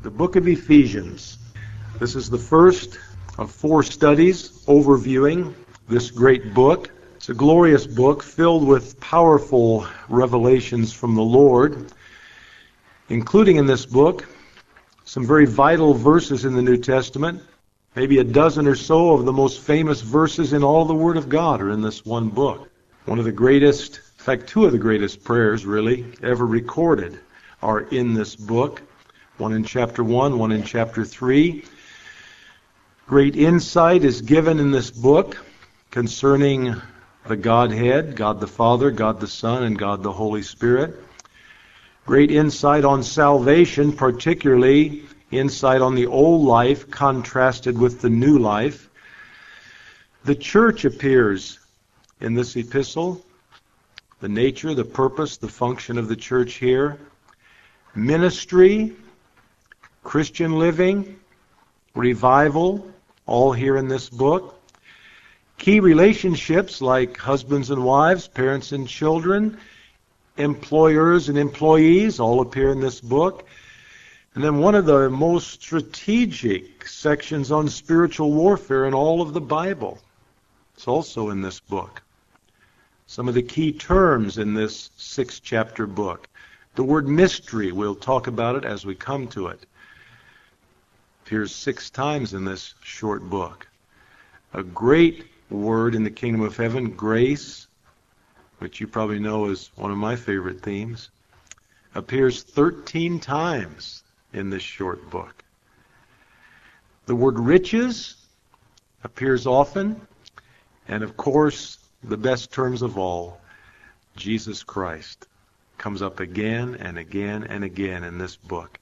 The book of Ephesians. This is the first of 4 studies overviewing this great book. It's a glorious book filled with powerful revelations from the Lord, including in this book some very vital verses in the New Testament. Maybe a dozen or so of the most famous verses in all the Word of God are in this one book. One of the greatest, in fact, 2 of the greatest prayers, really, ever recorded are in this book. One in chapter 1, one in chapter 3. Great insight is given in this book concerning the Godhead, God the Father, God the Son, and God the Holy Spirit. Great insight on salvation, particularly insight on the old life contrasted with the new life. The church appears in this epistle, the nature, the purpose, the function of the church here. Ministry, Christian living, revival, all here in this book. Key relationships like husbands and wives, parents and children, employers and employees, all appear in this book. And then one of the most strategic sections on spiritual warfare in all of the Bible. It's also in this book. Some of the key terms in this 6-chapter book. The word mystery, we'll talk about it as we come to it. Appears 6 times in this short book. A great word in the kingdom of heaven, grace, which you probably know is one of my favorite themes, appears 13 times in this short book. The word riches appears often, and of course, the best terms of all, Jesus Christ, comes up again and again and again in this book.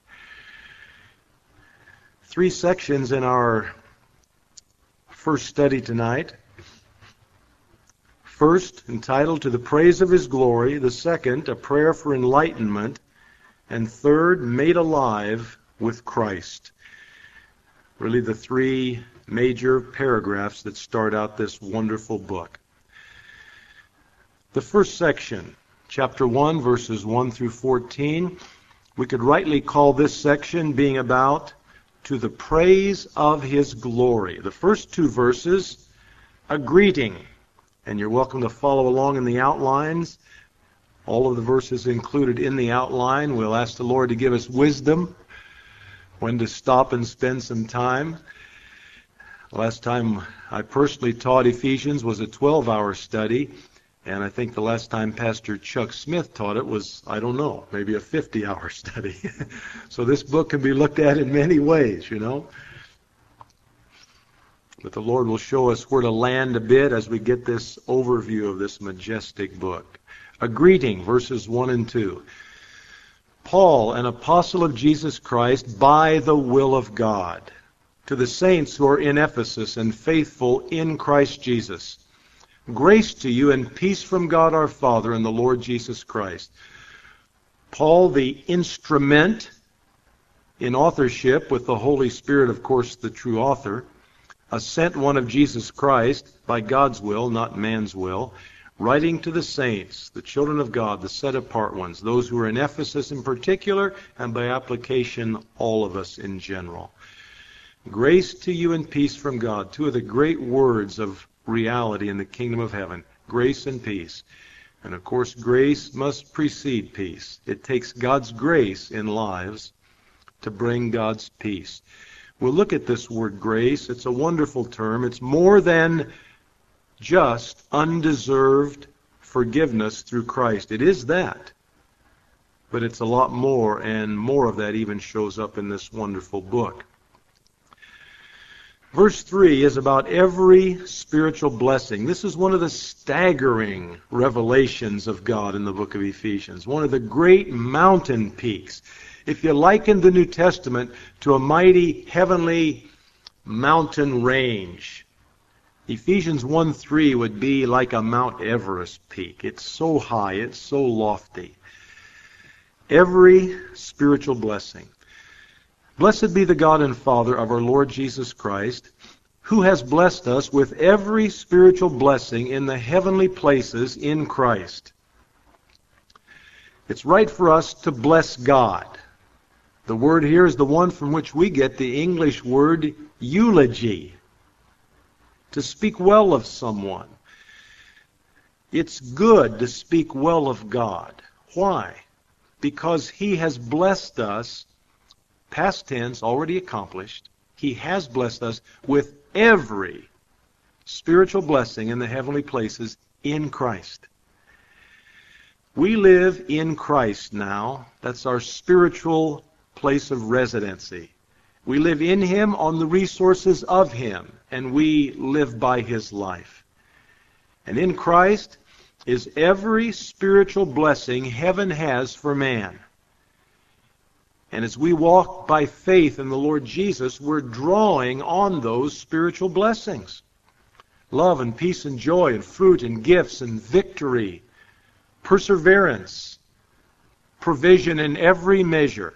3 sections in our first study tonight. First, entitled To the Praise of His Glory. The second, A Prayer for Enlightenment. And third, Made Alive with Christ. Really the 3 major paragraphs that start out this wonderful book. The first section, chapter 1, verses 1 through 14, we could rightly call this section being about to the praise of His glory. The first 2 verses, a greeting. And you're welcome to follow along in the outlines. All of the verses included in the outline. We'll ask the Lord to give us wisdom when to stop and spend some time. Last time I personally taught Ephesians was a 12-hour study. And I think the last time Pastor Chuck Smith taught it was, I don't know, maybe a 50-hour study. So this book can be looked at in many ways, you know. But the Lord will show us where to land a bit as we get this overview of this majestic book. A greeting, verses 1 and 2. Paul, an apostle of Jesus Christ, by the will of God, to the saints who are in Ephesus and faithful in Christ Jesus. Grace to you and peace from God our Father and the Lord Jesus Christ. Paul, the instrument in authorship with the Holy Spirit, of course, the true author, a sent one of Jesus Christ by God's will, not man's will, writing to the saints, the children of God, the set-apart ones, those who are in Ephesus in particular, and by application, all of us in general. Grace to you and peace from God. 2 of the great words of reality in the kingdom of heaven. Grace and peace. And of course, grace must precede peace. It takes God's grace in lives to bring God's peace. We'll look at this word grace. It's a wonderful term. It's more than just undeserved forgiveness through Christ. It is that. But it's a lot more, and more of that even shows up in this wonderful book. Verse 3 is about every spiritual blessing. This is one of the staggering revelations of God in the book of Ephesians. One of the great mountain peaks. If you liken the New Testament to a mighty heavenly mountain range, Ephesians 1:3 would be like a Mount Everest peak. It's so high, it's so lofty. Every spiritual blessing. Blessed be the God and Father of our Lord Jesus Christ, who has blessed us with every spiritual blessing in the heavenly places in Christ. It's right for us to bless God. The word here is the one from which we get the English word eulogy, to speak well of someone. It's good to speak well of God. Why? Because He has blessed us, past tense, already accomplished. He has blessed us with every spiritual blessing in the heavenly places in Christ. We live in Christ now. That's our spiritual place of residency. We live in Him on the resources of Him, and we live by His life. And in Christ is every spiritual blessing heaven has for man. And as we walk by faith in the Lord Jesus, we're drawing on those spiritual blessings. Love and peace and joy and fruit and gifts and victory, perseverance, provision in every measure.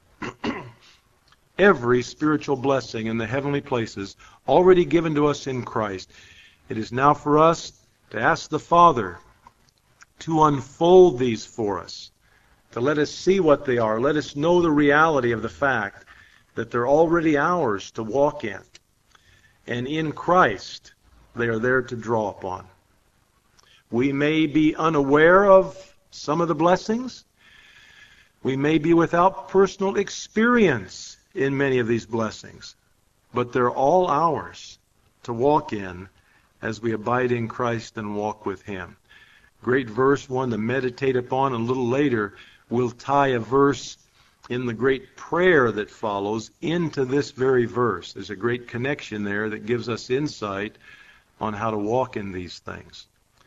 Every spiritual blessing in the heavenly places already given to us in Christ. It is now for us to ask the Father to unfold these for us, to let us see what they are. Let us know the reality of the fact that they're already ours to walk in. And in Christ, they are there to draw upon. We may be unaware of some of the blessings. We may be without personal experience in many of these blessings. But they're all ours to walk in as we abide in Christ and walk with Him. Great verse, one to meditate upon, and a little later we'll tie a verse in the great prayer that follows into this very verse. There's a great connection there that gives us insight on how to walk in these things.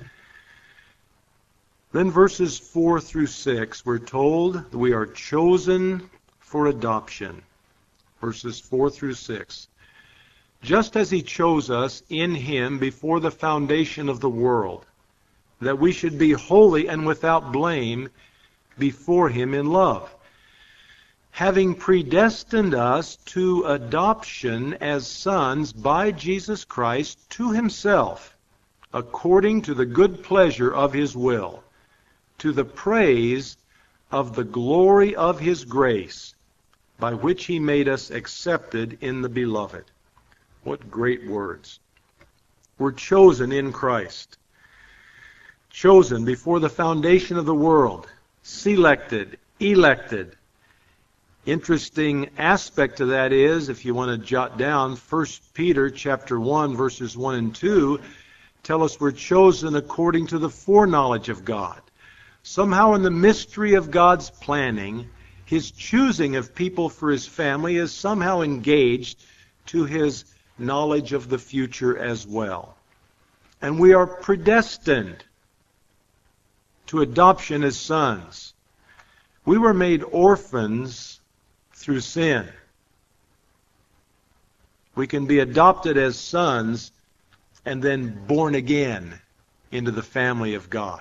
Then verses 4 through 6, we're told that we are chosen for adoption. Verses 4 through 6. Just as He chose us in Him before the foundation of the world, that we should be holy and without blame before Him in love, having predestined us to adoption as sons by Jesus Christ to Himself, according to the good pleasure of His will, to the praise of the glory of His grace, by which He made us accepted in the Beloved. What great words. We're chosen in Christ. Chosen before the foundation of the world. Selected, elected. Interesting aspect to that is, if you want to jot down, 1 Peter chapter 1, verses 1 and 2, tell us we're chosen according to the foreknowledge of God. Somehow in the mystery of God's planning, His choosing of people for His family is somehow engaged to His knowledge of the future as well. And we are predestined to adoption as sons. We were made orphans through sin. We can be adopted as sons and then born again into the family of God.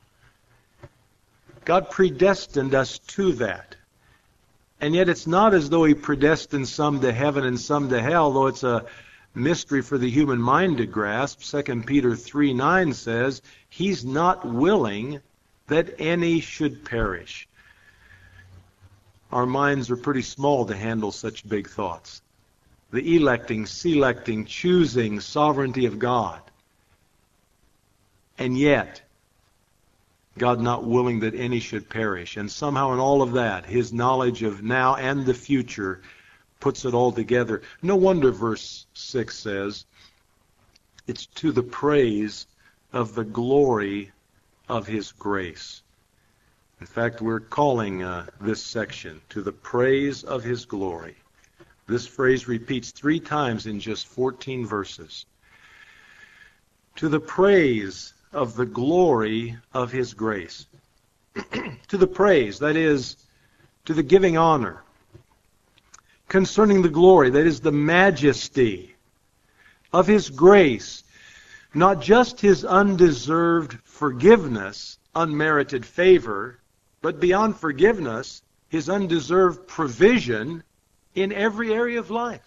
God predestined us to that. And yet it's not as though He predestined some to heaven and some to hell, though it's a mystery for the human mind to grasp. 2 Peter 3:9 says, He's not willing that any should perish. Our minds are pretty small to handle such big thoughts. The electing, selecting, choosing sovereignty of God. And yet, God not willing that any should perish. And somehow in all of that, His knowledge of now and the future puts it all together. No wonder verse 6 says, it's to the praise of the glory of His grace. In fact, we're calling this section, to the praise of His glory. This phrase repeats 3 times in just 14 verses. To the praise of the glory of His grace. To the praise, that is, to the giving honor. Concerning the glory, that is, the majesty of His grace. Not just His undeserved forgiveness, unmerited favor, but beyond forgiveness, His undeserved provision in every area of life.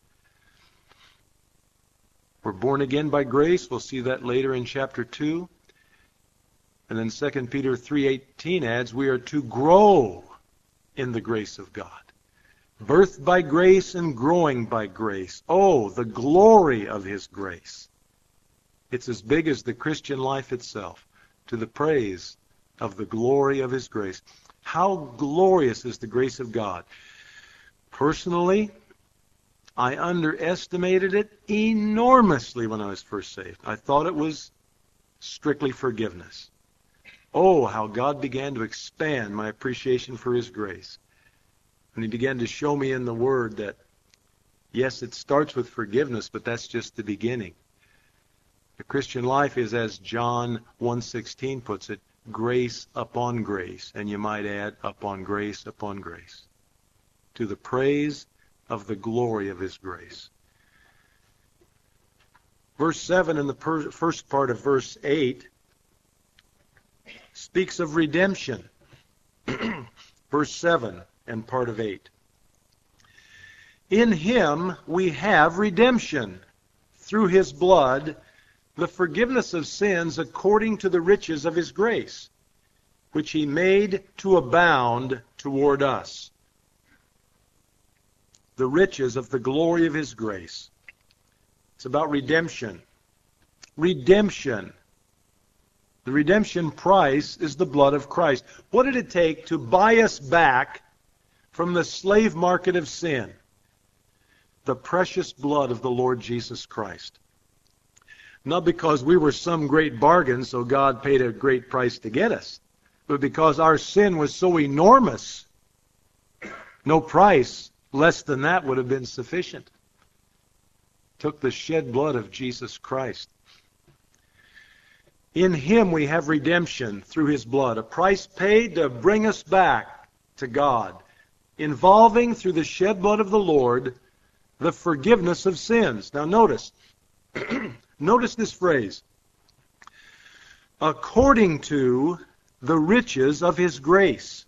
We're born again by grace. We'll see that later in chapter 2. And then 2 Peter 3:18 adds, we are to grow in the grace of God. Birthed by grace and growing by grace. Oh, the glory of His grace. It's as big as the Christian life itself, to the praise of the glory of His grace. How glorious is the grace of God. Personally, I underestimated it enormously when I was first saved. I thought it was strictly forgiveness. Oh, how God began to expand my appreciation for His grace. And He began to show me in the Word that, yes, it starts with forgiveness, but that's just the beginning. The Christian life is, as John 1:16 puts it, grace upon grace, and you might add, upon grace, to the praise of the glory of His grace. Verse 7 and the first part of verse 8 speaks of redemption. Verse 7 and part of 8. In Him we have redemption, through His blood, the forgiveness of sins according to the riches of His grace, which He made to abound toward us. The riches of the glory of His grace. It's about redemption. Redemption. The redemption price is the blood of Christ. What did it take to buy us back from the slave market of sin? The precious blood of the Lord Jesus Christ. Not because we were some great bargain, so God paid a great price to get us, but because our sin was so enormous, no price less than that would have been sufficient. Took the shed blood of Jesus Christ. In Him we have redemption through His blood, a price paid to bring us back to God, involving through the shed blood of the Lord the forgiveness of sins. Now notice, notice this phrase, according to the riches of His grace.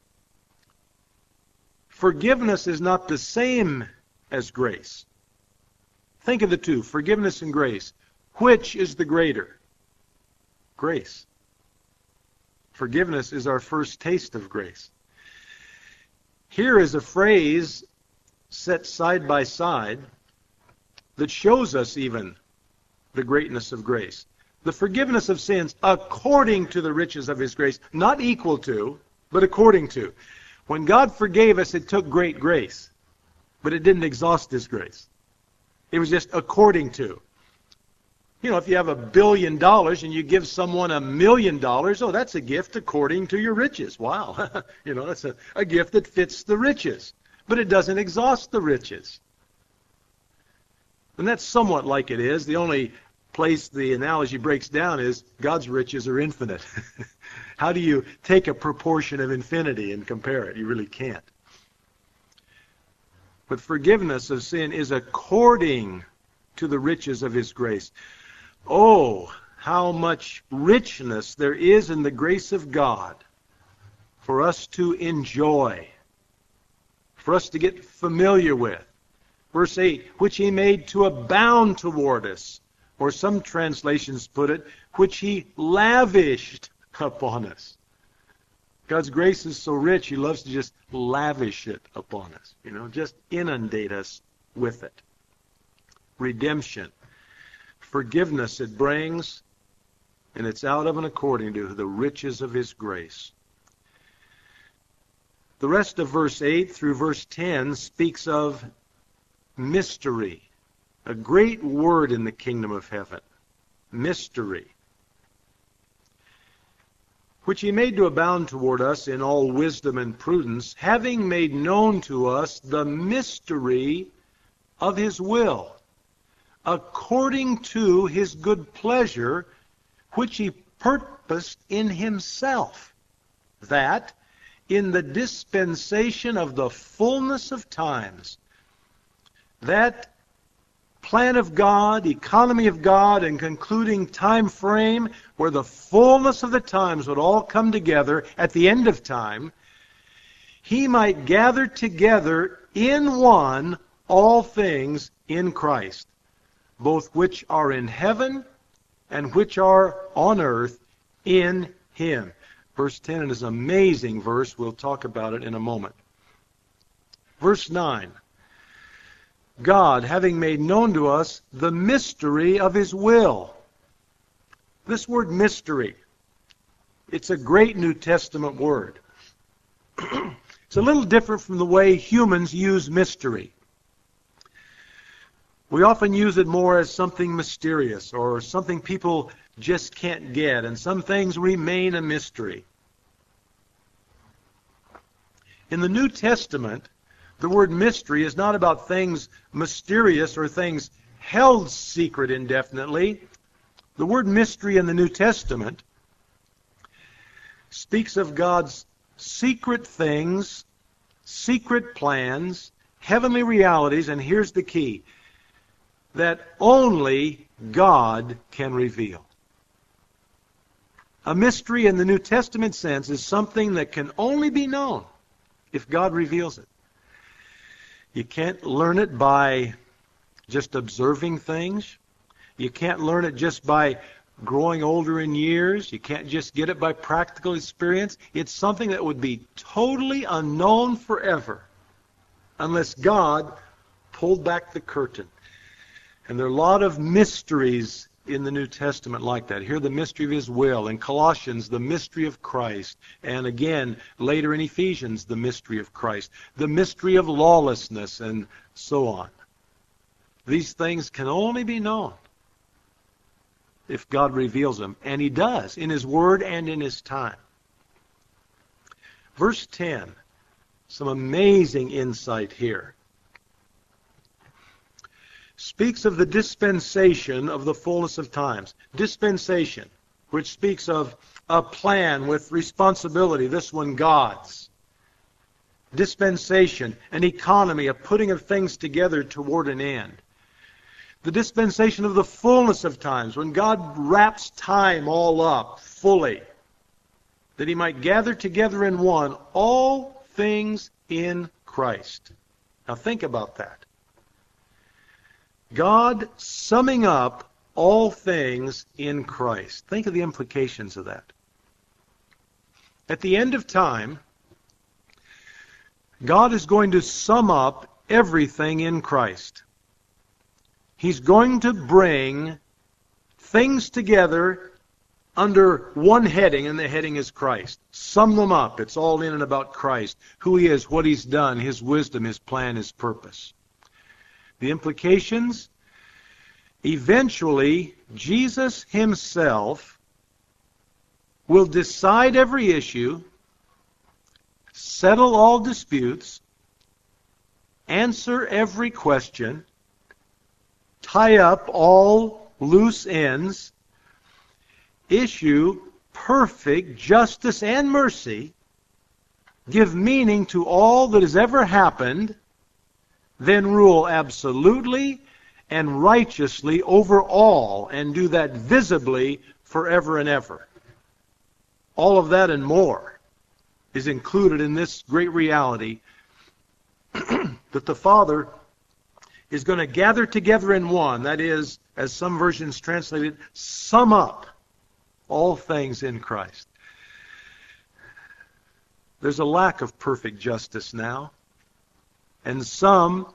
Forgiveness is not the same as grace. Think of the two, forgiveness and grace. Which is the greater? Grace. Forgiveness is our first taste of grace. Here is a phrase set side by side that shows us even the greatness of grace. The forgiveness of sins according to the riches of His grace, not equal to, but according to. When God forgave us, it took great grace, but it didn't exhaust His grace. It was just according to. You know, if you have $1 billion and you give someone $1 million, oh, that's a gift according to your riches. Wow. You know, that's a gift that fits the riches. But it doesn't exhaust the riches. And that's somewhat like it is. The only place the analogy breaks down is God's riches are infinite. How do you take a proportion of infinity and compare it? You really can't. But forgiveness of sin is according to the riches of His grace. Oh, how much richness there is in the grace of God for us to enjoy, for us to get familiar with. Verse 8, which He made to abound toward us, or some translations put it, which He lavished upon us. God's grace is so rich, He loves to just lavish it upon us. You know, just inundate us with it. Redemption. Forgiveness it brings, and it's out of and according to the riches of His grace. The rest of verse 8 through verse 10 speaks of mystery, a great word in the kingdom of heaven. Mystery. Which He made to abound toward us in all wisdom and prudence, having made known to us the mystery of His will, according to His good pleasure, which He purposed in Himself, that in the dispensation of the fullness of times, that plan of God, economy of God, and concluding time frame where the fullness of the times would all come together at the end of time, He might gather together in one all things in Christ, both which are in heaven and which are on earth in Him. Verse 10 is an amazing verse. We'll talk about it in a moment. Verse 9. God, having made known to us the mystery of His will. This word mystery, it's a great New Testament word. It's a little different from the way humans use mystery. We often use it more as something mysterious or something people just can't get, and some things remain a mystery. In the New Testament, the word mystery is not about things mysterious or things held secret indefinitely. The word mystery in the New Testament speaks of God's secret things, secret plans, heavenly realities, and here's the key, that only God can reveal. A mystery in the New Testament sense is something that can only be known if God reveals it. You can't learn it by just observing things. You can't learn it just by growing older in years. You can't just get it by practical experience. It's something that would be totally unknown forever unless God pulled back the curtain. And there are a lot of mysteries in the New Testament like that. Here, the mystery of His will. In Colossians, the mystery of Christ. And again, later in Ephesians, the mystery of Christ. The mystery of lawlessness, and so on. These things can only be known if God reveals them. And He does, in His Word and in His time. Verse 10, some amazing insight here. Speaks of the dispensation of the fullness of times. Dispensation, which speaks of a plan with responsibility, this one God's. Dispensation, an economy, a putting of things together toward an end. The dispensation of the fullness of times, when God wraps time all up fully, that He might gather together in one all things in Christ. Now think about that. God summing up all things in Christ. Think of the implications of that. At the end of time, God is going to sum up everything in Christ. He's going to bring things together under one heading, and the heading is Christ. Sum them up. It's all in and about Christ. Who He is, what He's done, His wisdom, His plan, His purpose. The implications? Eventually, Jesus Himself will decide every issue, settle all disputes, answer every question, tie up all loose ends, issue perfect justice and mercy, give meaning to all that has ever happened, then rule absolutely and righteously over all, and do that visibly forever and ever. All of that and more is included in this great reality that the Father is going to gather together in one. That is, as some versions translate it, sum up all things in Christ. There's a lack of perfect justice now. And some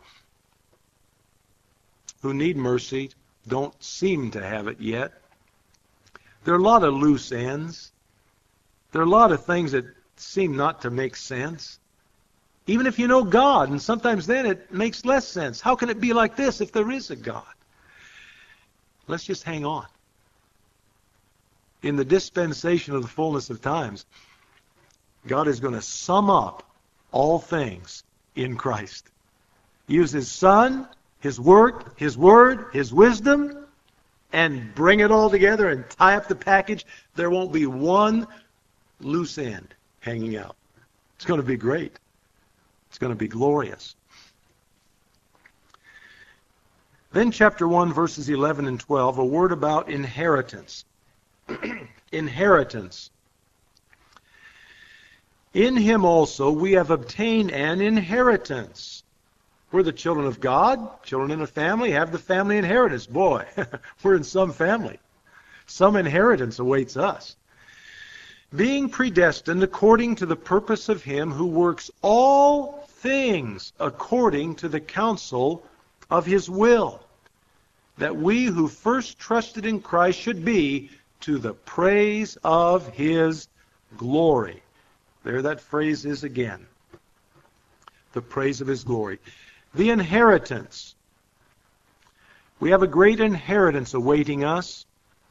who need mercy don't seem to have it yet. There are a lot of loose ends. There are a lot of things that seem not to make sense. Even if you know God, and sometimes then it makes less sense. How can it be like this if there is a God? Let's just hang on. In the dispensation of the fullness of times, God is going to sum up all things in Christ. Use His Son, His work, His Word, His wisdom, and bring it all together and tie up the package. There won't be one loose end hanging out. It's going to be great. It's going to be glorious. Then chapter 1, verses 11 and 12, a word about inheritance. Inheritance. In Him also we have obtained an inheritance. We're the children of God, children in a family, have the family inheritance. Boy, we're in some family. Some inheritance awaits us. Being predestined according to the purpose of Him who works all things according to the counsel of his will, that we who first trusted in Christ should be to the praise of his glory. There that phrase is again. The praise of his glory. The inheritance. We have a great inheritance awaiting us.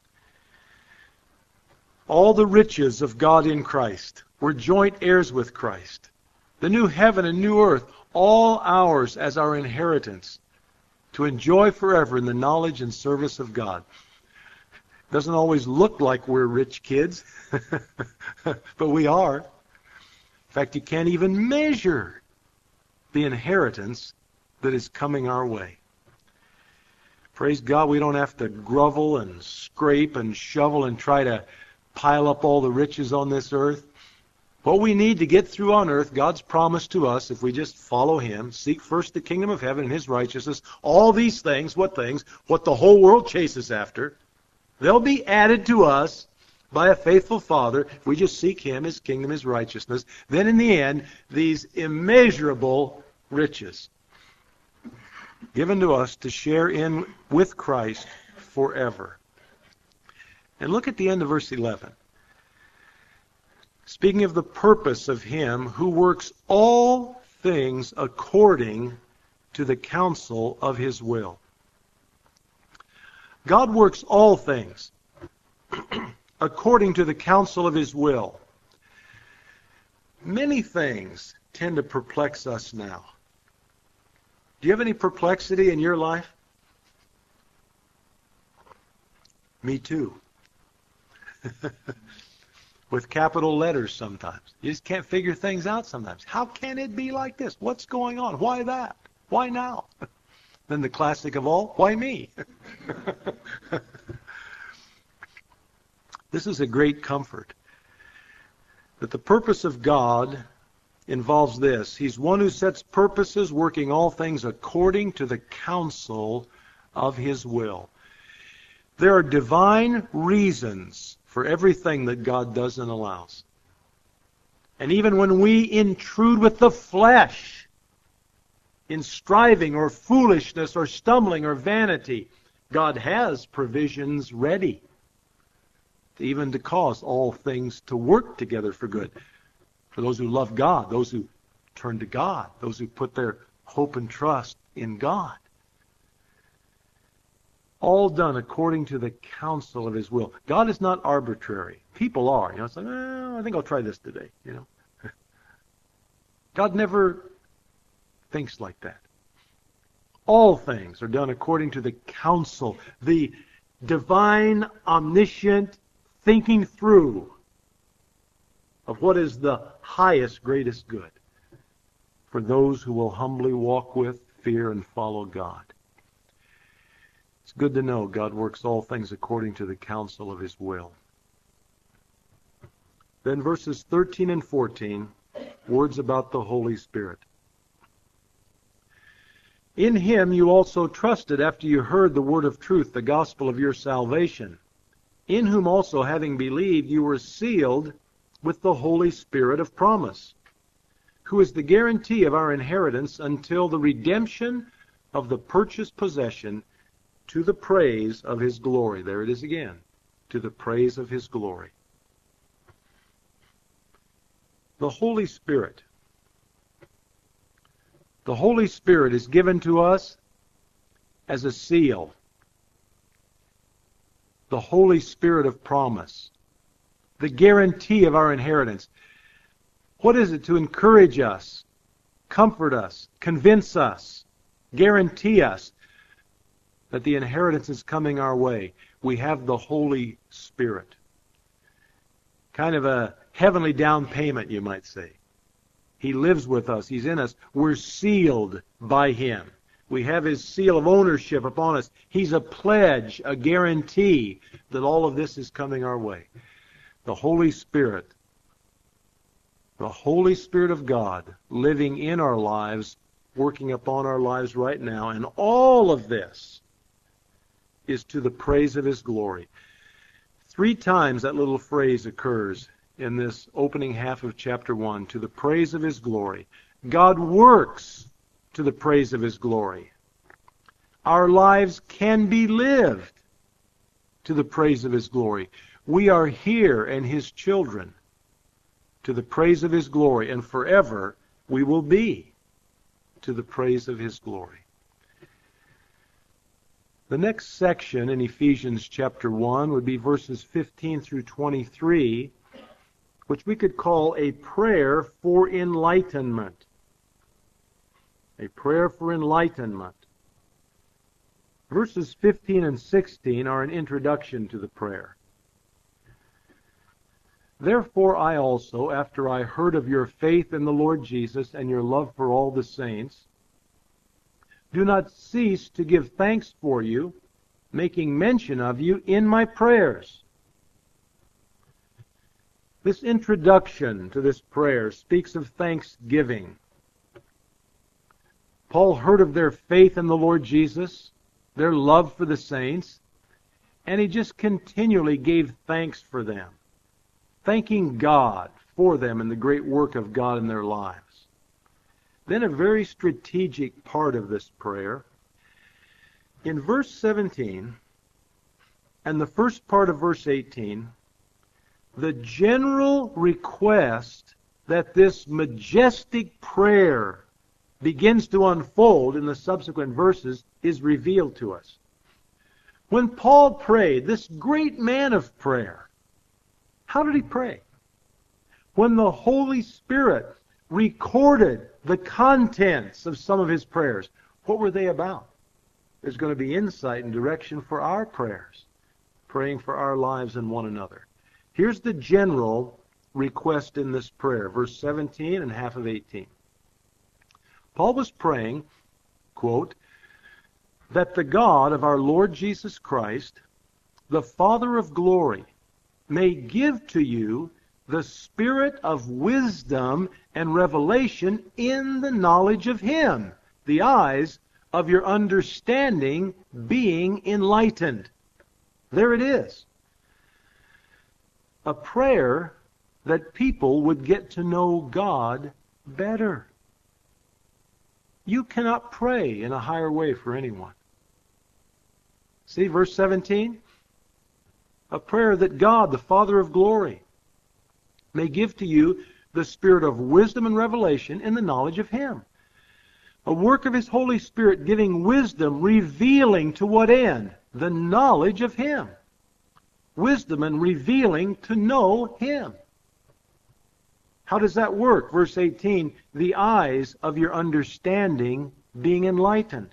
All the riches of God in Christ. We're joint heirs with Christ. The new heaven and new earth, all ours as our inheritance, to enjoy forever in the knowledge and service of God. Doesn't always look like we're rich kids, but we are. In fact, you can't even measure the inheritance that is coming our way. Praise God, we don't have to grovel and scrape and shovel and try to pile up all the riches on this earth. What we need to get through on earth, God's promised to us, if we just follow him, seek first the kingdom of heaven and his righteousness, all these things? What the whole world chases after, they'll be added to us by a faithful Father if we just seek him, his kingdom, his righteousness. Then in the end, these immeasurable riches given to us to share in with Christ forever. And look at the end of verse 11. Speaking of the purpose of him who works all things according to the counsel of his will. God works all things according to the counsel of his will. Many things tend to perplex us now. Do you have any perplexity in your life? Me too. With capital letters sometimes. You just can't figure things out sometimes. How can it be like this? What's going on? Why that? Why now? Then the classic of all, why me? This is a great comfort. That the purpose of God involves this. He's one who sets purposes, working all things according to the counsel of his will. There are divine reasons for everything that God does and allows. And even when we intrude with the flesh in striving or foolishness or stumbling or vanity, God has provisions ready, even to cause all things to work together for good. For those who love God, those who turn to God, those who put their hope and trust in God. All done according to the counsel of his will. God is not arbitrary. People are. It's like, I think I'll try this today. God never thinks like that. All things are done according to the counsel, the divine, omniscient thinking through of what is the highest, greatest good for those who will humbly walk with, fear, and follow God. It's good to know God works all things according to the counsel of his will. Then verses 13 and 14, words about the Holy Spirit. In him you also trusted after you heard the word of truth, the gospel of your salvation, in whom also, having believed, you were sealed with the Holy Spirit of promise, who is the guarantee of our inheritance until the redemption of the purchased possession, to the praise of his glory. There it is again. To the praise of his glory. The Holy Spirit. The Holy Spirit is given to us as a seal. The Holy Spirit of promise. The guarantee of our inheritance. What is it? To encourage us, comfort us, convince us, guarantee us that the inheritance is coming our way. We have the Holy Spirit. Kind of a heavenly down payment, you might say. He lives with us. He's in us. We're sealed by him. We have his seal of ownership upon us. He's a pledge, a guarantee that all of this is coming our way. The Holy Spirit. The Holy Spirit of God living in our lives, working upon our lives right now. And all of this is to the praise of his glory. 3 times that little phrase occurs in this opening half of chapter 1, to the praise of his glory. God works to the praise of His glory. Our lives can be lived to the praise of His glory. We are here and His children to the praise of His glory, and forever we will be to the praise of His glory. The next section in Ephesians chapter 1 would be verses 15 through 23, which we could call a prayer for enlightenment. A prayer for enlightenment. Verses 15 and 16 are an introduction to the prayer. Therefore I also, after I heard of your faith in the Lord Jesus and your love for all the saints, do not cease to give thanks for you, making mention of you in my prayers. This introduction to this prayer speaks of thanksgiving. Paul heard of their faith in the Lord Jesus, their love for the saints, and he just continually gave thanks for them, thanking God for them and the great work of God in their lives. Then a very strategic part of this prayer. In verse 17 and the first part of verse 18, the general request that this majestic prayer begins to unfold in the subsequent verses is revealed to us. When Paul prayed, this great man of prayer, how did he pray? When the Holy Spirit recorded the contents of some of his prayers, what were they about? There's going to be insight and direction for our prayers, praying for our lives and one another. Here's the general request in this prayer, verse 17 and half of 18. Paul was praying, quote, that the God of our Lord Jesus Christ, the Father of glory, may give to you the spirit of wisdom and revelation in the knowledge of Him, the eyes of your understanding being enlightened. There it is. A prayer that people would get to know God better. You cannot pray in a higher way for anyone. See verse 17? A prayer that God, the Father of glory, may give to you the spirit of wisdom and revelation in the knowledge of Him. A work of His Holy Spirit giving wisdom, revealing to what end? The knowledge of Him. Wisdom and revealing to know Him. How does that work? Verse 18, the eyes of your understanding being enlightened.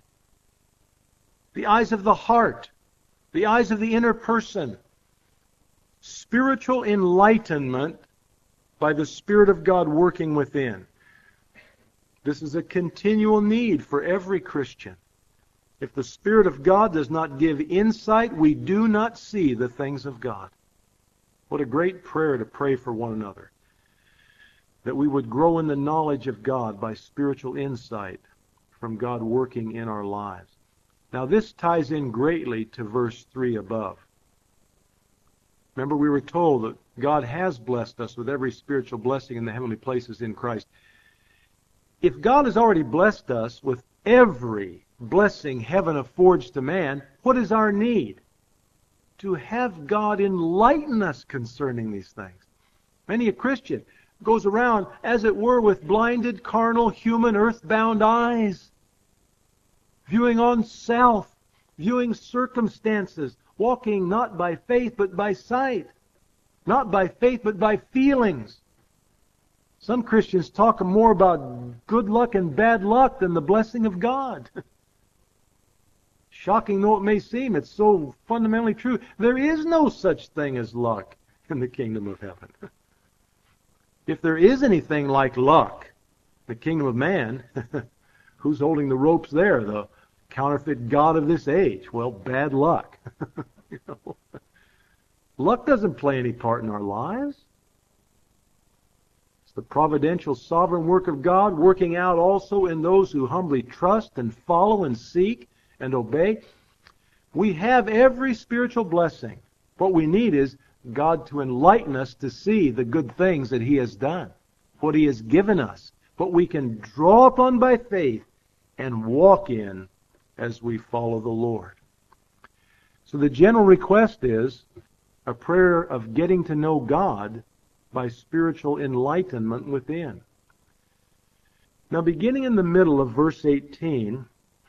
The eyes of the heart. The eyes of the inner person. Spiritual enlightenment by the Spirit of God working within. This is a continual need for every Christian. If the Spirit of God does not give insight, we do not see the things of God. What a great prayer to pray for one another. That we would grow in the knowledge of God by spiritual insight from God working in our lives. Now this ties in greatly to verse 3 above. Remember, we were told that God has blessed us with every spiritual blessing in the heavenly places in Christ. If God has already blessed us with every blessing heaven affords to man, what is our need? To have God enlighten us concerning these things. Many a Christian goes around, as it were, with blinded, carnal, human, earthbound eyes, viewing on self, viewing circumstances, walking not by faith but by sight, not by faith but by feelings. Some Christians talk more about good luck and bad luck than the blessing of God. Shocking though it may seem, it's so fundamentally true. There is no such thing as luck in the kingdom of heaven. If there is anything like luck, the kingdom of man, who's holding the ropes there? The counterfeit god of this age. Well, bad luck. You know? Luck doesn't play any part in our lives. It's the providential, sovereign work of God working out also in those who humbly trust and follow and seek and obey. We have every spiritual blessing. What we need is God to enlighten us to see the good things that He has done, what He has given us, but we can draw upon by faith and walk in as we follow the Lord. So the general request is a prayer of getting to know God by spiritual enlightenment within. Now, beginning in the middle of verse 18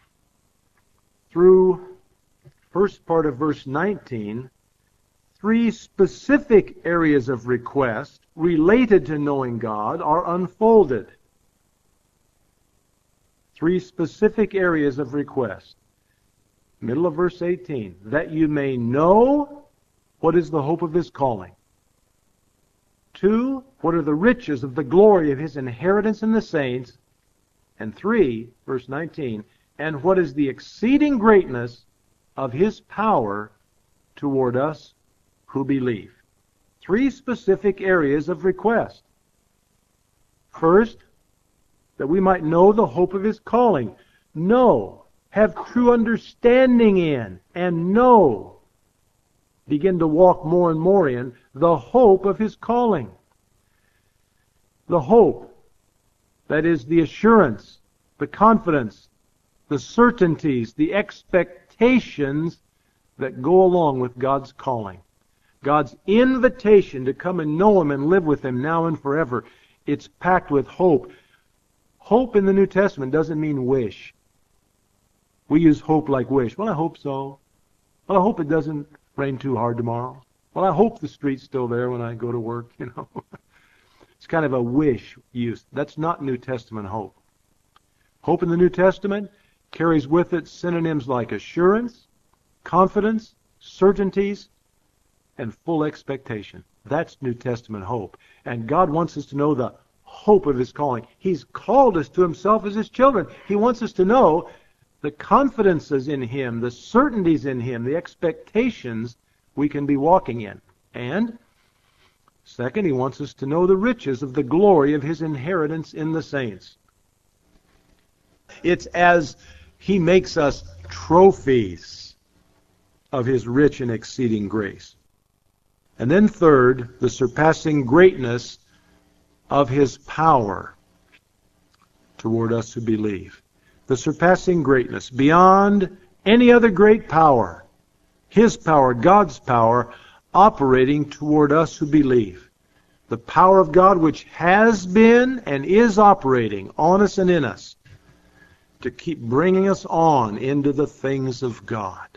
through first part of verse 19, three specific areas of request related to knowing God are unfolded. Three specific areas of request. Middle of verse 18. That you may know what is the hope of His calling. 2, what are the riches of the glory of His inheritance in the saints. And 3, verse 19, and what is the exceeding greatness of His power toward us who believe. Three specific areas of request. First, that we might know the hope of His calling. Know, have true understanding in, and know, begin to walk more and more in, the hope of His calling. The hope, that is the assurance, the confidence, the certainties, the expectations that go along with God's calling. God's invitation to come and know Him and live with Him now and forever. It's packed with hope. Hope in the New Testament doesn't mean wish. We use hope like wish. Well, I hope so. Well, I hope it doesn't rain too hard tomorrow. Well, I hope the street's still there when I go to work, It's kind of a wish use. That's not New Testament hope. Hope in the New Testament carries with it synonyms like assurance, confidence, certainties, and full expectation. That's New Testament hope. And God wants us to know the hope of His calling. He's called us to Himself as His children. He wants us to know the confidences in Him, the certainties in Him, the expectations we can be walking in. And second, He wants us to know the riches of the glory of His inheritance in the saints. It's as He makes us trophies of His rich and exceeding grace. And then third, the surpassing greatness of His power toward us who believe. The surpassing greatness, beyond any other great power. His power, God's power, operating toward us who believe. The power of God which has been and is operating on us and in us to keep bringing us on into the things of God.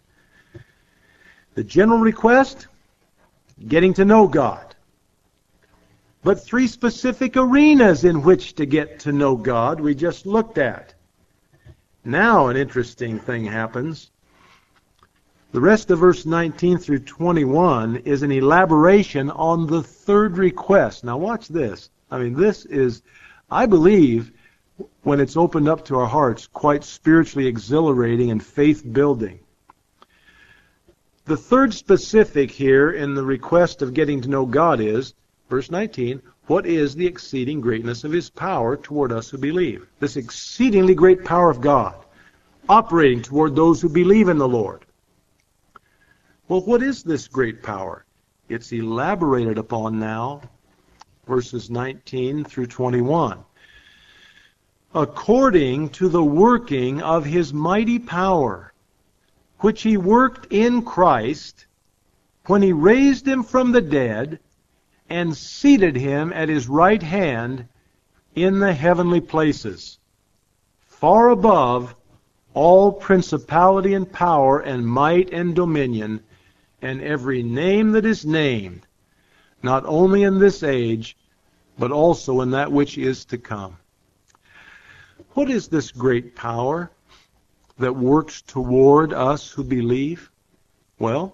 The general request, getting to know God. But three specific arenas in which to get to know God we just looked at. Now an interesting thing happens. The rest of verse 19 through 21 is an elaboration on the third request. Now watch this. This is, I believe, when it's opened up to our hearts, quite spiritually exhilarating and faith-building. The third specific here in the request of getting to know God is, verse 19, what is the exceeding greatness of His power toward us who believe? This exceedingly great power of God operating toward those who believe in the Lord. Well, what is this great power? It's elaborated upon now, verses 19 through 21. According to the working of His mighty power, which He worked in Christ, when He raised Him from the dead, and seated Him at His right hand in the heavenly places, far above all principality and power and might and dominion, and every name that is named, not only in this age, but also in that which is to come. What is this great power that works toward us who believe? Well,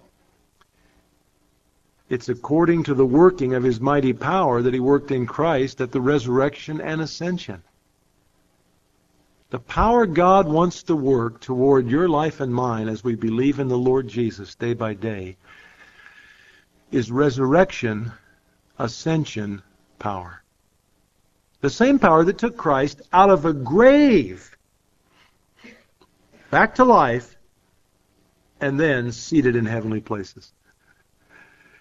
it's according to the working of His mighty power that He worked in Christ at the resurrection and ascension. The power God wants to work toward your life and mine as we believe in the Lord Jesus day by day is resurrection, ascension power. The same power that took Christ out of a grave back to life and then seated in heavenly places.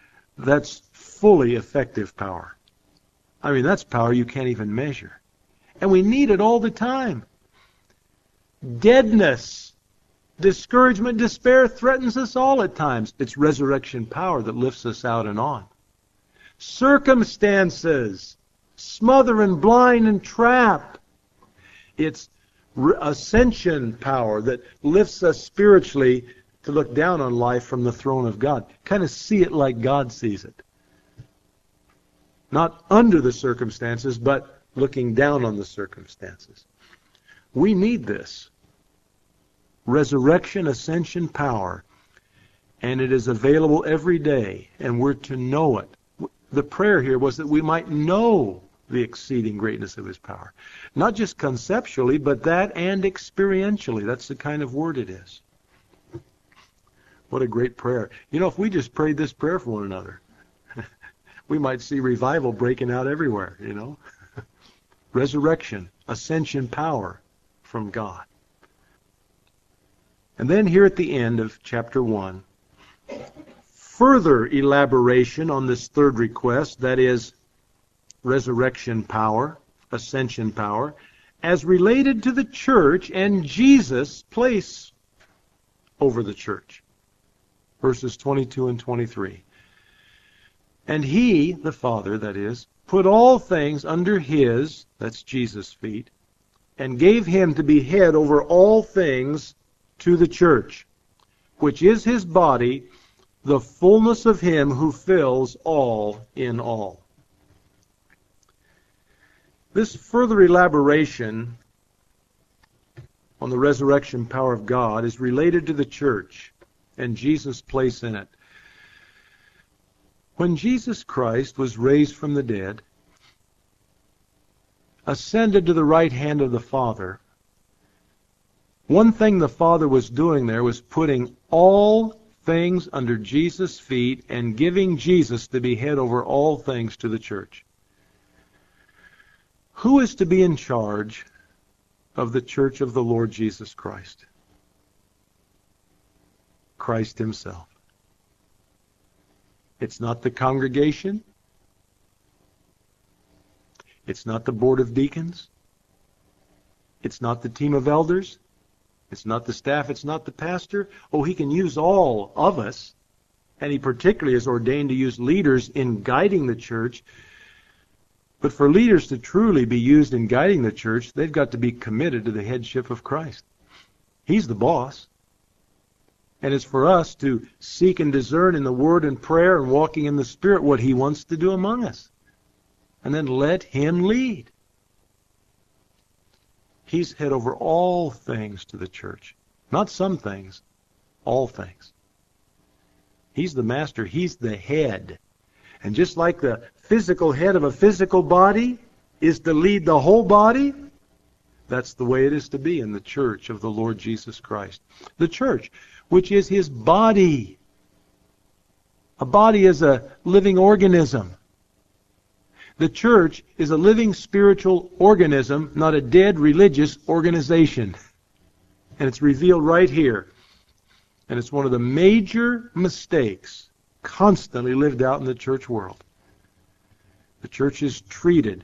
That's fully effective power. That's power you can't even measure. And we need it all the time. Deadness, discouragement, despair threatens us all at times. It's resurrection power that lifts us out and on. Circumstances smother and blind and trap. It's ascension power that lifts us spiritually to look down on life from the throne of God. Kind of see it like God sees it. Not under the circumstances, but looking down on the circumstances. We need this. Resurrection, ascension power. And it is available every day, and we're to know it. The prayer here was that we might know the exceeding greatness of His power. Not just conceptually, but that and experientially. That's the kind of word it is. What a great prayer. You know, if we just prayed this prayer for one another, we might see revival breaking out everywhere, you know. Resurrection, ascension power from God. And then here at the end of chapter 1, further elaboration on this third request, that is, resurrection power, ascension power, as related to the church and Jesus' place over the church. Verses 22 and 23. And He, the Father, that is, put all things under His, that's Jesus' feet, and gave Him to be head over all things to the church, which is His body, the fullness of Him who fills all in all. This further elaboration on the resurrection power of God is related to the church and Jesus' place in it. When Jesus Christ was raised from the dead, ascended to the right hand of the Father, one thing the Father was doing there was putting all things under Jesus' feet and giving Jesus to be head over all things to the church. Who is to be in charge of the church of the Lord Jesus Christ? Christ Himself. It's not the congregation. It's not the board of deacons. It's not the team of elders. It's not the staff. It's not the pastor. Oh, He can use all of us. And He particularly is ordained to use leaders in guiding the church. But for leaders to truly be used in guiding the church, they've got to be committed to the headship of Christ. He's the boss. And it's for us to seek and discern in the Word and prayer and walking in the Spirit what He wants to do among us. And then let Him lead. He's head over all things to the church. Not some things, all things. He's the master. He's the head. And just like the physical head of a physical body is to lead the whole body, that's the way it is to be in the church of the Lord Jesus Christ. The church, which is His body. A body is a living organism. The church is a living spiritual organism, not a dead religious organization. And it's revealed right here. And it's one of the major mistakes constantly lived out in the church world. The church is treated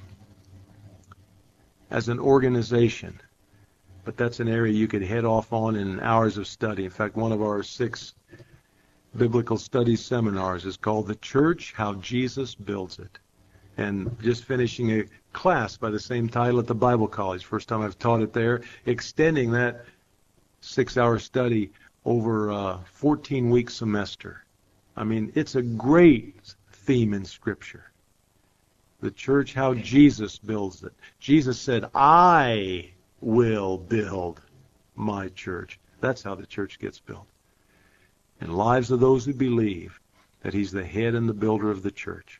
as an organization. But that's an area you could head off on in hours of study. In fact, one of our 6 biblical study seminars is called The Church, How Jesus Builds It. And just finishing a class by the same title at the Bible College. First time I've taught it there. Extending that 6-hour study over a 14-week semester. I mean, it's a great theme in Scripture. The church, how Jesus builds it. Jesus said, I will build my church. That's how the church gets built. In lives of those who believe that He's the head and the builder of the church.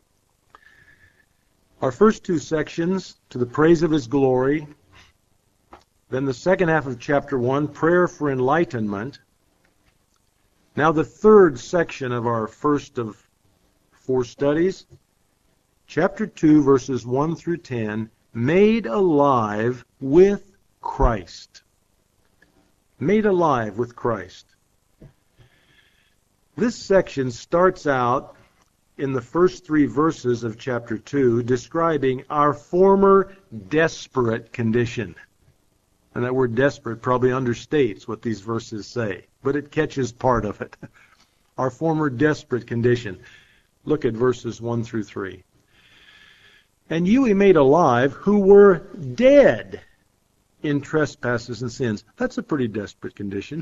Our first 2 sections, to the praise of His glory. Then the second half of chapter 1, prayer for enlightenment. Now the third section of our first of 4 studies, chapter 2, verses 1 through 10, made alive with Christ. Made alive with Christ. This section starts out in the first 3 verses of chapter 2 describing our former desperate condition. And that word desperate probably understates what these verses say, but it catches part of it. Our former desperate condition. Look at verses 1 through 3. And you he made alive who were dead in trespasses and sins. That's a pretty desperate condition.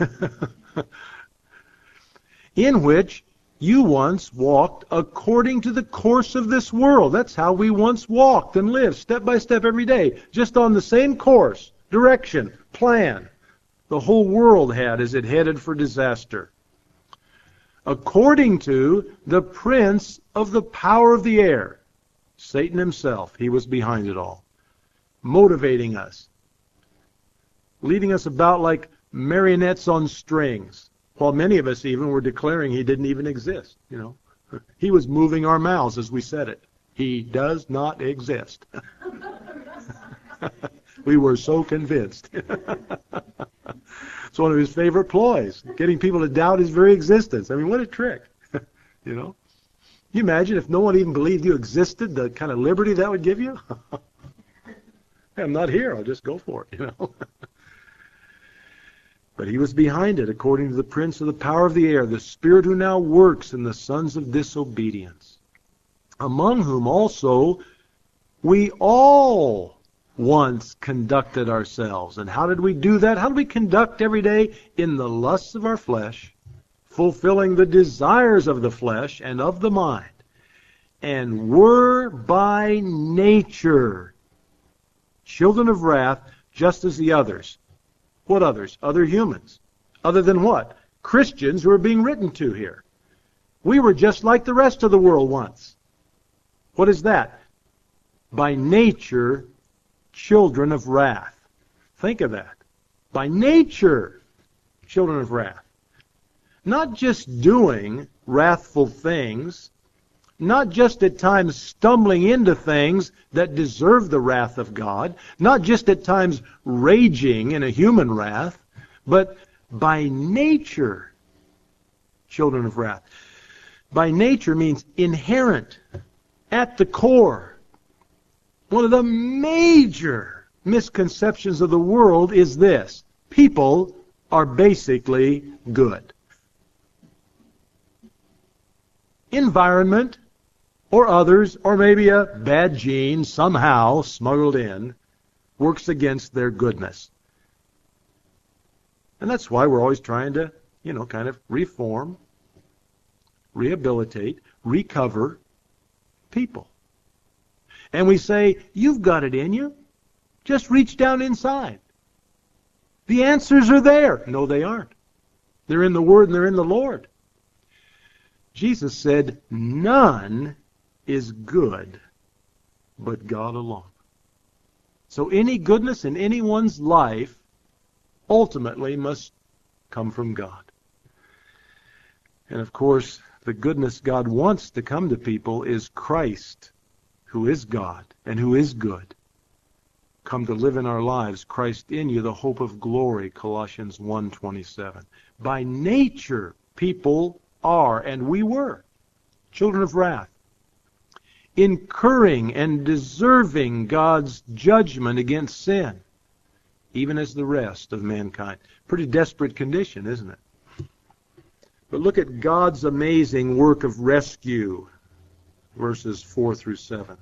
In which you once walked according to the course of this world. That's how we once walked and lived, step by step every day, just on the same course, direction, plan the whole world had as it headed for disaster. According to the prince of the power of the air, Satan himself, he was behind it all, motivating us, leading us about like marionettes on strings, while many of us even were declaring he didn't even exist. He was moving our mouths as we said it. He does not exist. We were so convinced. It's one of his favorite ploys, getting people to doubt his very existence. I mean, what a trick. Can you imagine if no one even believed you existed, the kind of liberty that would give you? Hey, I'm not here. I'll just go for it, But he was behind it, according to the prince of the power of the air, the spirit who now works in the sons of disobedience, among whom also we all once conducted ourselves. And how did we do that? How did we conduct every day? In the lusts of our flesh, fulfilling the desires of the flesh and of the mind, and were by nature children of wrath, just as the others. What others? Other humans. Other than what? Christians who are being written to here. We were just like the rest of the world once. What is that? By nature, children of wrath. Think of that. By nature, children of wrath. Not just doing wrathful things, not just at times stumbling into things that deserve the wrath of God, not just at times raging in a human wrath, but by nature, children of wrath. By nature means inherent, at the core. One of the major misconceptions of the world is this: people are basically good. Environment, or others, or maybe a bad gene somehow smuggled in, works against their goodness. And that's why we're always trying to, kind of reform, rehabilitate, recover people. And we say, you've got it in you. Just reach down inside. The answers are there. No, they aren't. They're in the Word and they're in the Lord. Jesus said, none is good but God alone. So any goodness in anyone's life ultimately must come from God. And of course, the goodness God wants to come to people is Christ, who is God and who is good. Come to live in our lives, Christ in you, the hope of glory, Colossians 1:27. By nature, people are, and we were, children of wrath, incurring and deserving God's judgment against sin, even as the rest of mankind. Pretty desperate condition, isn't it? But look at God's amazing work of rescue, verses 4 through 7.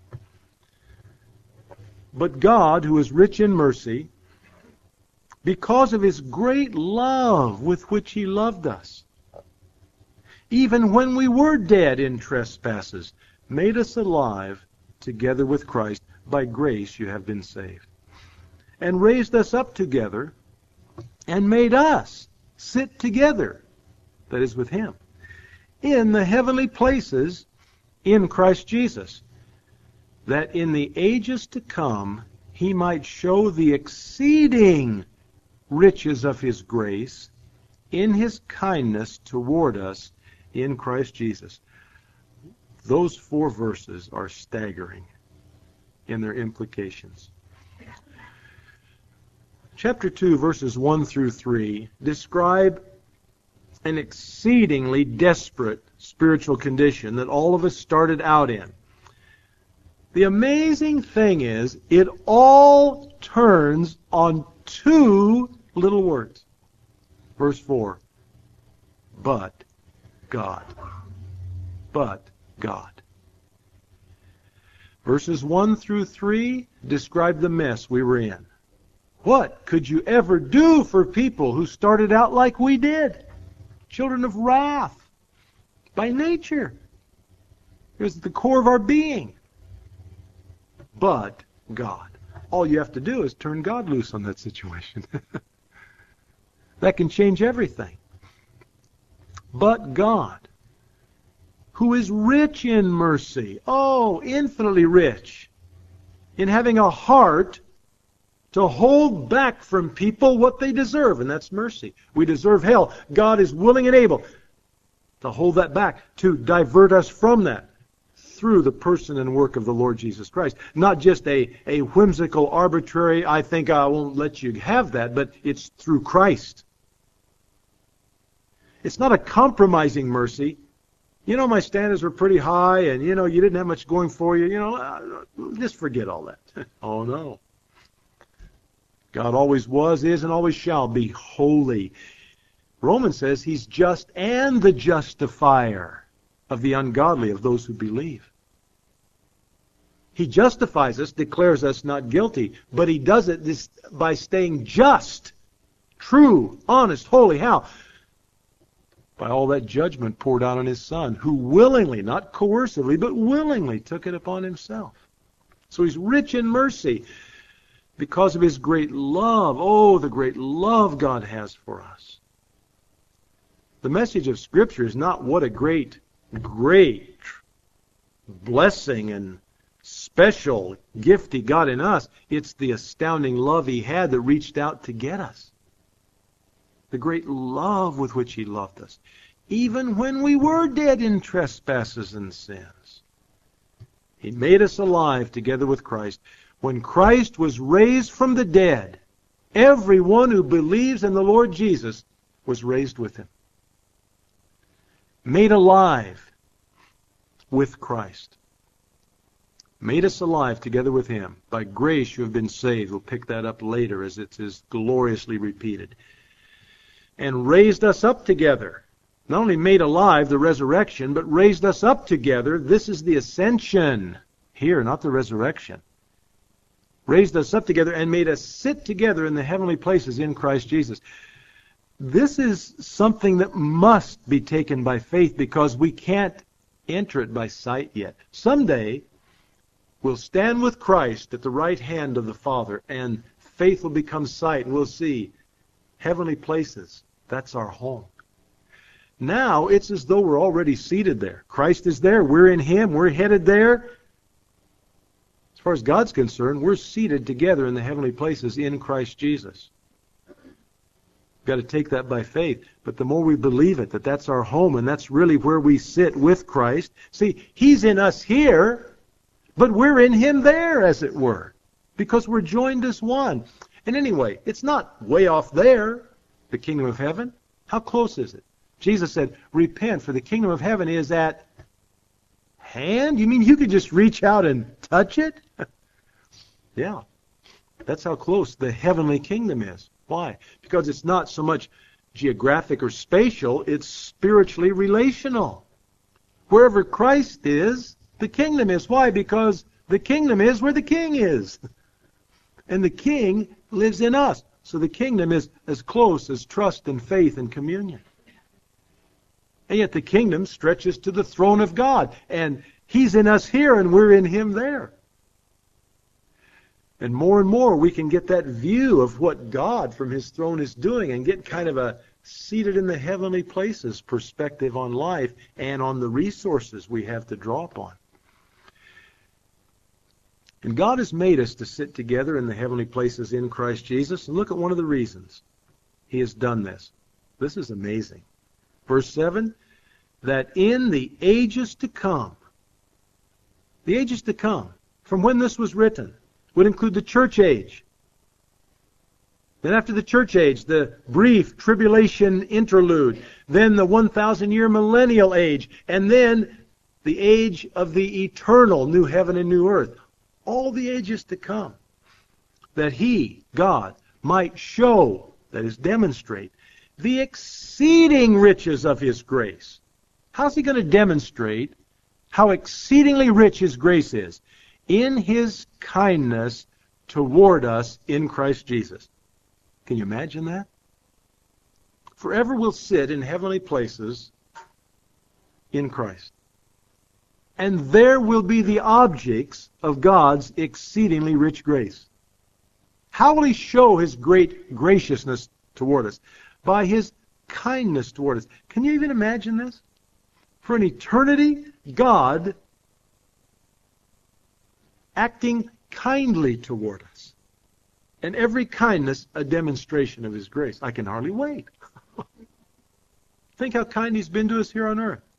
But God, who is rich in mercy, because of His great love with which He loved us, even when we were dead in trespasses, made us alive together with Christ. By grace you have been saved. And raised us up together, and made us sit together, that is with Him, in the heavenly places in Christ Jesus, that in the ages to come He might show the exceeding riches of His grace in His kindness toward us in Christ Jesus. Those 4 verses are staggering in their implications. Chapter 2, verses 1 through 3 describe an exceedingly desperate spiritual condition that all of us started out in. The amazing thing is, it all turns on two little words. Verse 4, but God. But God. Verses 1 through 3 describe the mess we were in. What could you ever do for people who started out like we did? Children of wrath by nature. It was at the core of our being. But God. All you have to do is turn God loose on that situation. That can change everything. But God, who is rich in mercy, oh, infinitely rich, in having a heart to hold back from people what they deserve, and that's mercy. We deserve hell. God is willing and able to hold that back, to divert us from that through the person and work of the Lord Jesus Christ. Not just a whimsical, arbitrary, I think I won't let you have that, but it's through Christ. It's not a compromising mercy. You know, my standards were pretty high, and, you didn't have much going for you. Just forget all that. Oh, no. God always was, is, and always shall be holy. Romans says He's just and the justifier of the ungodly, of those who believe. He justifies us, declares us not guilty, but He does it by staying just, true, honest, holy. How? By all that judgment poured out on His Son, who willingly, not coercively, but willingly took it upon Himself. So He's rich in mercy because of His great love. Oh, the great love God has for us. The message of Scripture is not what a great blessing and special gift He got in us. It's the astounding love He had that reached out to get us. The great love with which He loved us, even when we were dead in trespasses and sins. He made us alive together with Christ. When Christ was raised from the dead, everyone who believes in the Lord Jesus was raised with Him. Made alive with Christ. Made us alive together with Him. By grace you have been saved. We'll pick that up later as it is gloriously repeated. And raised us up together. Not only made alive, the resurrection, but raised us up together. This is the ascension here, not the resurrection. Raised us up together and made us sit together in the heavenly places in Christ Jesus. This is something that must be taken by faith because we can't enter it by sight yet. Someday, we'll stand with Christ at the right hand of the Father, and faith will become sight, and we'll see heavenly places. That's our home. Now, it's as though we're already seated there. Christ is there. We're in Him. We're headed there. As far as God's concerned, we're seated together in the heavenly places in Christ Jesus. We've got to take that by faith. But the more we believe it, that that's our home, and that's really where we sit with Christ. See, He's in us here, but we're in Him there, as it were, because we're joined as one. And anyway, it's not way off there, the kingdom of heaven. How close is it? Jesus said, repent, for the kingdom of heaven is at hand. You mean you could just reach out and touch it? Yeah. That's how close the heavenly kingdom is. Why? Because it's not so much geographic or spatial, it's spiritually relational. Wherever Christ is, the kingdom is. Why? Because the kingdom is where the king is. And the king lives in us. So the kingdom is as close as trust and faith and communion. And yet the kingdom stretches to the throne of God. And He's in us here and we're in Him there. And more we can get that view of what God from His throne is doing and get kind of a seated in the heavenly places perspective on life and on the resources we have to draw upon. And God has made us to sit together in the heavenly places in Christ Jesus. And look at one of the reasons He has done this. This is amazing. Verse 7, that in the ages to come, from when this was written, would include the church age. Then after the church age, the brief tribulation interlude. Then the 1,000-year millennial age. And then the age of the eternal new heaven and new earth. All the ages to come. That He, God, might show, that is, demonstrate, the exceeding riches of His grace. How's He going to demonstrate how exceedingly rich His grace is? In His kindness toward us in Christ Jesus. Can you imagine that? Forever we'll sit in heavenly places in Christ. And there will be the objects of God's exceedingly rich grace. How will He show His great graciousness toward us? By His kindness toward us. Can you even imagine this? For an eternity, God acting kindly toward us. And every kindness a demonstration of His grace. I can hardly wait. Think how kind He's been to us here on earth.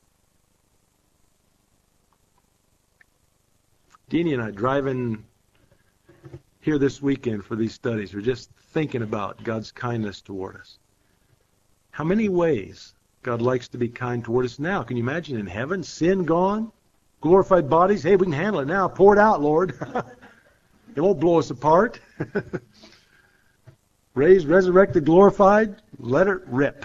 Deanie and I driving here this weekend for these studies. We're just thinking about God's kindness toward us. How many ways God likes to be kind toward us now. Can you imagine in heaven, sin gone, glorified bodies? Hey, we can handle it now. Pour it out, Lord. It won't blow us apart. Raised, resurrected, glorified, let it rip.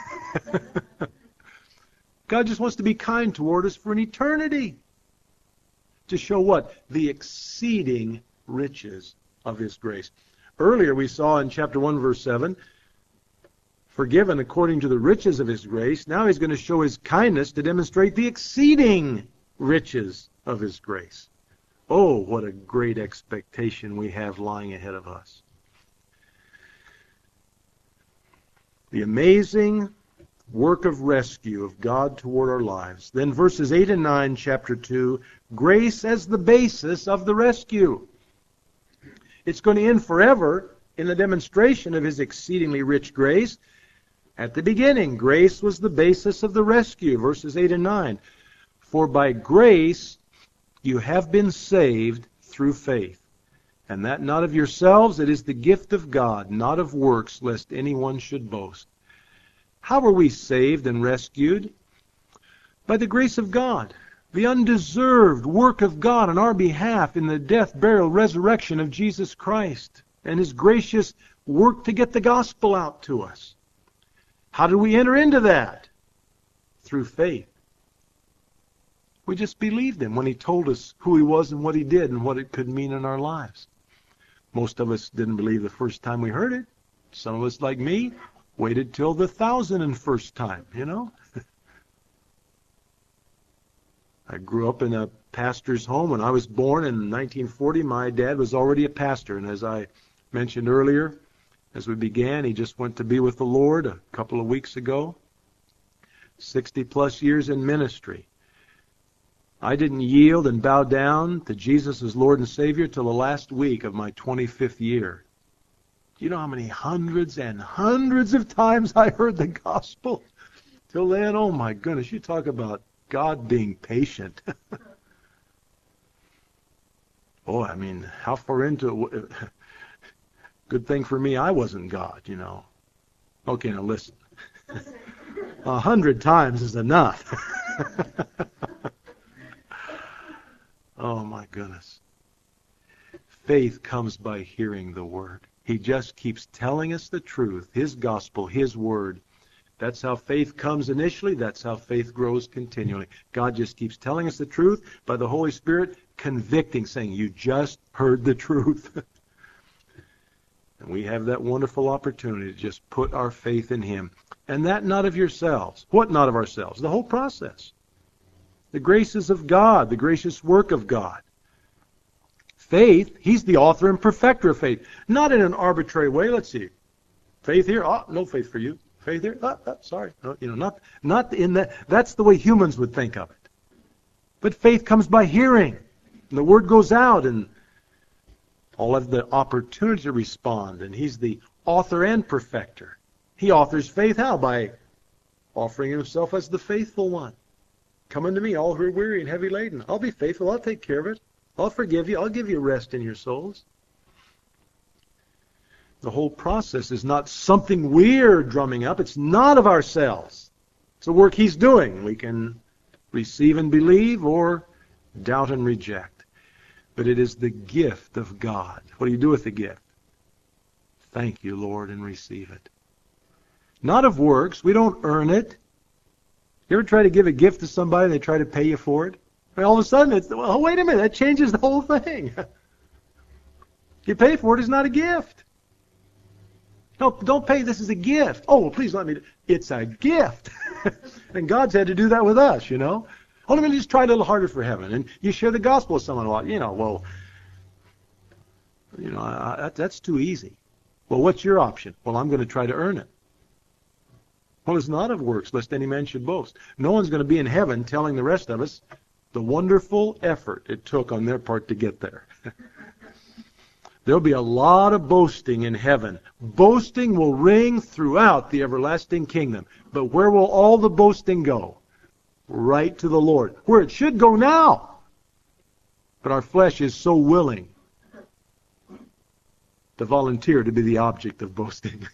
God just wants to be kind toward us for an eternity. To show what? The exceeding riches of His grace. Earlier we saw in chapter 1, verse 7, forgiven according to the riches of His grace. Now He's going to show His kindness to demonstrate the exceeding riches of His grace. Oh, what a great expectation we have lying ahead of us. The amazing work of rescue of God toward our lives. Then verses 8 and 9, chapter 2, grace as the basis of the rescue. It's going to end forever in the demonstration of His exceedingly rich grace. At the beginning, grace was the basis of the rescue, verses 8 and 9. For by grace you have been saved through faith, and that not of yourselves, it is the gift of God, not of works, lest anyone should boast. How were we saved and rescued? By the grace of God, the undeserved work of God on our behalf in the death, burial, resurrection of Jesus Christ, and His gracious work to get the gospel out to us. How did we enter into that? Through faith. We just believed Him when He told us who He was and what He did and what it could mean in our lives. Most of us didn't believe the first time we heard it. Some of us, like me, waited till the 1,001st time, you know. I grew up in a pastor's home. When I was born in 1940, my dad was already a pastor. And as I mentioned earlier, as we began, he just went to be with the Lord a couple of weeks ago. 60-plus years in ministry. I didn't yield and bow down to Jesus as Lord and Savior till the last week of my 25th year. Do you know how many hundreds and hundreds of times I heard the gospel? Till then, oh my goodness, you talk about God being patient. Oh, I mean, how far into it? Good thing for me I wasn't God, you know. Okay, now listen. 100 times is enough. Oh my goodness. Faith comes by hearing the Word. He just keeps telling us the truth, His gospel, His Word. That's how faith comes initially. That's how faith grows continually. God just keeps telling us the truth by the Holy Spirit, convicting, saying, you just heard the truth. And we have that wonderful opportunity to just put our faith in Him. And that not of yourselves. What not of ourselves? The whole process. The graces of God, the gracious work of God. Faith, He's the author and perfecter of faith. Not in an arbitrary way. Let's see. Faith here? Oh, no faith for you. Faith here? Oh, sorry. No, you know, not in that. That's the way humans would think of it. But faith comes by hearing. And the Word goes out and all have the opportunity to respond. And He's the author and perfecter. He authors faith how? By offering Himself as the faithful one. Come unto me, all who are weary and heavy laden. I'll be faithful. I'll take care of it. I'll forgive you. I'll give you rest in your souls. The whole process is not something we're drumming up. It's not of ourselves. It's a work He's doing. We can receive and believe or doubt and reject. But it is the gift of God. What do you do with the gift? Thank you, Lord, and receive it. Not of works. We don't earn it. You ever try to give a gift to somebody and they try to pay you for it? And all of a sudden, it's, well, wait a minute, that changes the whole thing. You pay for it, it's not a gift. No, don't pay, this is a gift. Oh, well, please let me. It's a gift. And God's had to do that with us, you know. Oh, let me just try a little harder for heaven. And you share the gospel with someone a lot. That's too easy. Well, what's your option? Well, I'm going to try to earn it. Well, it's not of works, lest any man should boast. No one's going to be in heaven telling the rest of us the wonderful effort it took on their part to get there. There'll be a lot of boasting in heaven. Boasting will ring throughout the everlasting kingdom. But where will all the boasting go? Right to the Lord. Where it should go now. But our flesh is so willing to volunteer to be the object of boasting.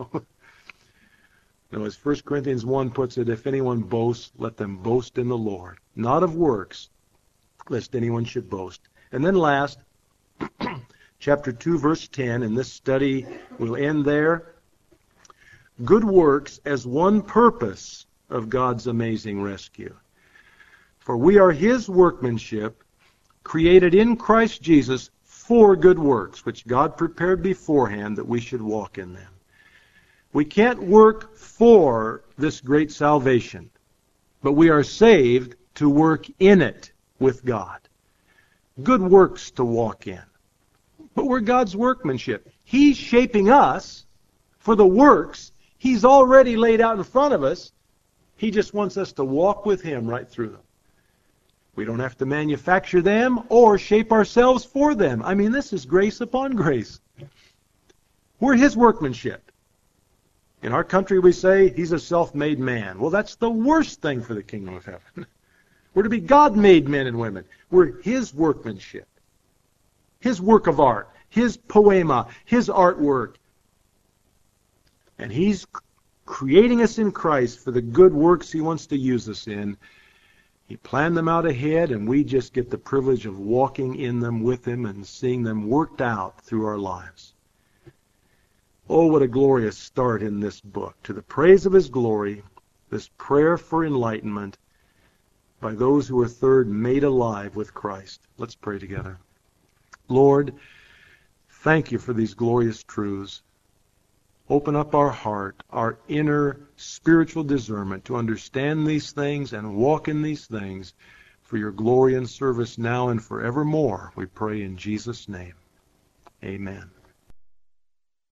Now, as 1 Corinthians 1 puts it, if anyone boasts, let them boast in the Lord. Not of works, lest anyone should boast. And then last, chapter 2, verse 10, and this study will end there. Good works as one purpose of God's amazing rescue. For we are His workmanship, created in Christ Jesus for good works, which God prepared beforehand that we should walk in them. We can't work for this great salvation, but we are saved to work in it with God. Good works to walk in. But we're God's workmanship. He's shaping us for the works He's already laid out in front of us. He just wants us to walk with Him right through them. We don't have to manufacture them or shape ourselves for them. I mean, this is grace upon grace. We're His workmanship. In our country we say He's a self-made man. Well, that's the worst thing for the kingdom of heaven. We're to be God-made men and women. We're His workmanship. His work of art. His poema. His artwork. And He's creating us in Christ for the good works He wants to use us in. He planned them out ahead, and we just get the privilege of walking in them with Him and seeing them worked out through our lives. Oh, what a glorious start in this book. To the praise of His glory, this prayer for enlightenment by those who are third made alive with Christ. Let's pray together. Lord, thank You for these glorious truths. Open up our heart, our inner spiritual discernment to understand these things and walk in these things for Your glory and service now and forevermore. We pray in Jesus' name. Amen.